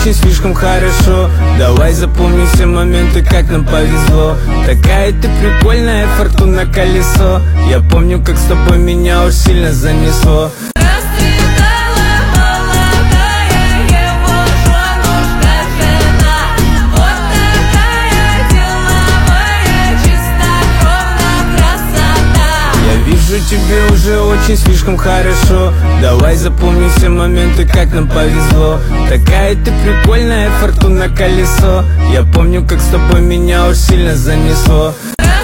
очень слишком хорошо. Давай запомни все моменты, как нам повезло. Такая ты прикольная, фортуна колесо. Я помню, как с тобой меня уж сильно занесло. Вижу, тебе уже очень слишком хорошо. Давай запомни все моменты, как нам повезло. Такая ты прикольная, фортуна колесо. Я помню, как с тобой меня уж сильно занесло.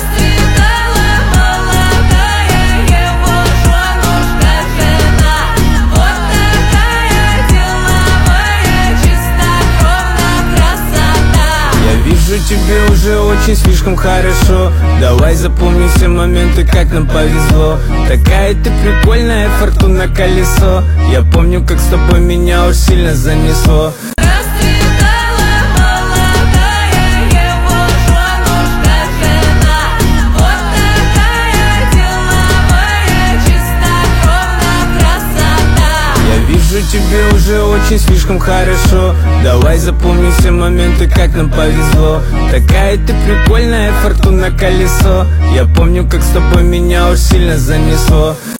Вижу, тебе уже очень слишком хорошо. Давай запомни все моменты, как нам повезло. Такая ты прикольная, фортуна колесо. Я помню, как с тобой меня уж сильно занесло. Вижу, тебе уже очень слишком хорошо. Давай запомни все моменты, как нам повезло. Такая ты прикольная, фортуна колесо. Я помню, как с тобой меня уж сильно занесло.